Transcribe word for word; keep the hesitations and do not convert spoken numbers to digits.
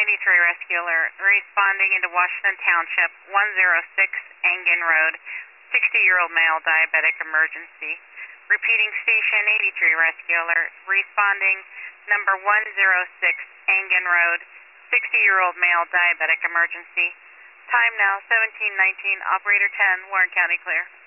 eighty-three Rescue Alert, responding into Washington Township, one oh six Engen Road, sixty-year-old male, diabetic emergency. Repeating Station eighty-three Rescue Alert, responding number one oh six Engen Road, sixty-year-old male, diabetic emergency. Time now seventeen nineteen, Operator ten, Warren County clear.